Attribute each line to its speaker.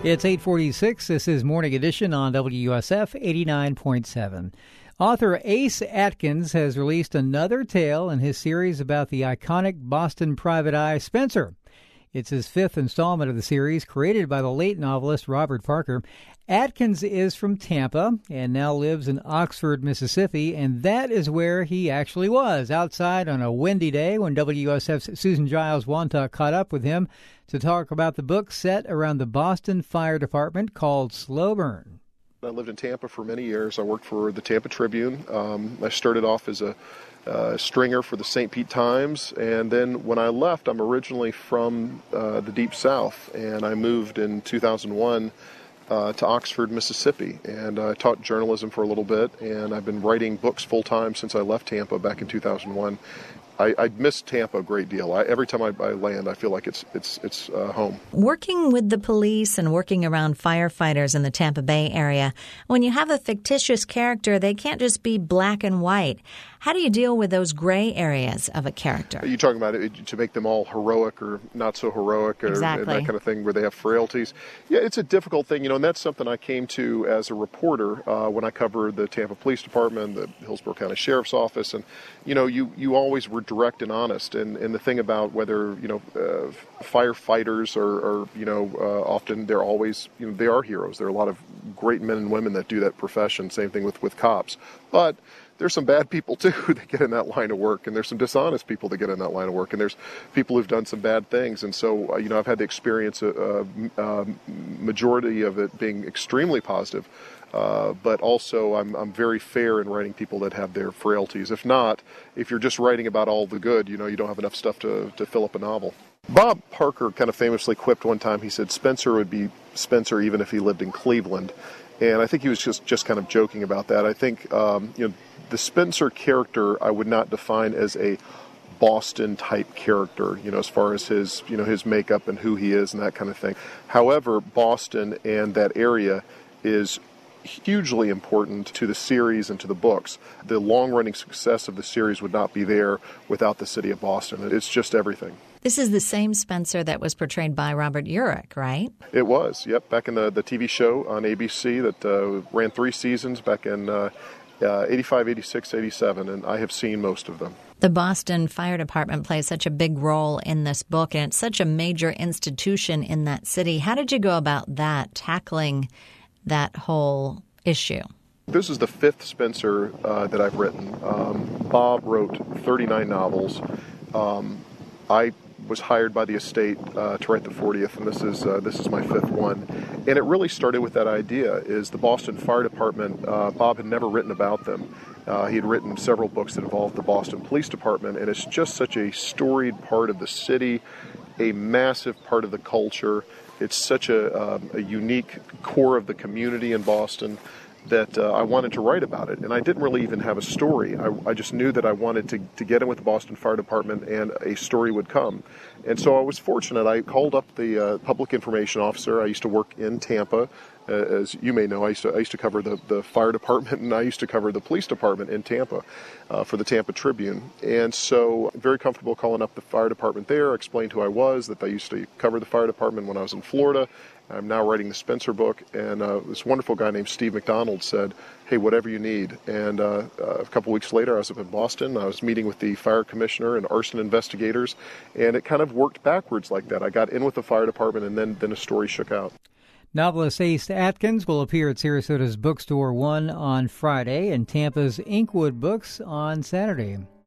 Speaker 1: It's 8:46. This is Morning Edition on WUSF 89.7. Author Ace Atkins has released another tale in his series about the iconic Boston private eye, Spencer. It's his fifth installment of the series, created by the late novelist Robert Parker. Atkins is from Tampa and now lives in Oxford, Mississippi, and that is where he actually was, outside on a windy day when WUSF's Susan Giles Wantuck caught up with him to talk about the book set around the Boston Fire Department called Slow Burn.
Speaker 2: I lived in Tampa for many years. I worked for the Tampa Tribune. I started off as a stringer for the St. Pete Times, and then when I left, I'm originally from the Deep South, and I moved in 2001 to Oxford, Mississippi, and I taught journalism for a little bit, and I've been writing books full-time since I left Tampa back in 2001. I miss Tampa a great deal. Every time I land, I feel like it's home.
Speaker 3: Working with the police and working around firefighters in the Tampa Bay area, when you have a fictitious character, they can't just be black and white. How do you deal with those gray areas of a character?
Speaker 2: Are you talking about it to make them all heroic or not so heroic or
Speaker 3: exactly.
Speaker 2: that kind of thing where they have frailties? Yeah, it's a difficult thing, and that's something I came to as a reporter when I covered the Tampa Police Department, the Hillsborough County Sheriff's Office, and you always were direct and honest. And the thing about whether firefighters are often they're always they are heroes. There are a lot of great men and women that do that profession. Same thing with cops, but there's some bad people, too, that get in that line of work, and there's some dishonest people that get in that line of work, and there's people who've done some bad things. And so, I've had the experience, majority of it being extremely positive, but also I'm very fair in writing people that have their frailties. If you're just writing about all the good, you don't have enough stuff to fill up a novel. Bob Parker kind of famously quipped one time, he said, Spencer would be Spencer even if he lived in Cleveland. And I think he was just kind of joking about that. I think, the Spencer character I would not define as a Boston-type character, as far as his makeup and who he is and that kind of thing. However, Boston and that area is hugely important to the series and to the books. The long-running success of the series would not be there without the city of Boston. It's just everything.
Speaker 3: This is the same Spencer that was portrayed by Robert Urich, right?
Speaker 2: It was, yep, back in the TV show on ABC that ran 3 seasons back in 85, 86, 87, and I have seen most of them.
Speaker 3: The Boston Fire Department plays such a big role in this book, and it's such a major institution in that city. How did you go about that, tackling that whole issue?
Speaker 2: This is the 5th Spencer that I've written. Bob wrote 39 novels. I was hired by the estate to write the 40th, and this is my 5th one. And it really started with that idea, is the Boston Fire Department, Bob had never written about them. He had written several books that involved the Boston Police Department, and it's just such a storied part of the city, a massive part of the culture. It's such a unique core of the community in Boston that I wanted to write about it. And I didn't really even have a story. I just knew that I wanted to get in with the Boston Fire Department and a story would come. And so I was fortunate. I called up the public information officer. I used to work in Tampa. As you may know, I used to cover the fire department, and I used to cover the police department in Tampa for the Tampa Tribune. And so very comfortable calling up the fire department there, explained who I was, that I used to cover the fire department when I was in Florida. I'm now writing the Spencer book, and this wonderful guy named Steve McDonald said, hey, whatever you need. And a couple weeks later, I was up in Boston. I was meeting with the fire commissioner and arson investigators, and it kind of worked backwards like that. I got in with the fire department, and then a story shook out.
Speaker 1: Novelist Ace Atkins will appear at Sarasota's Bookstore 1 on Friday and Tampa's Inkwood Books on Saturday.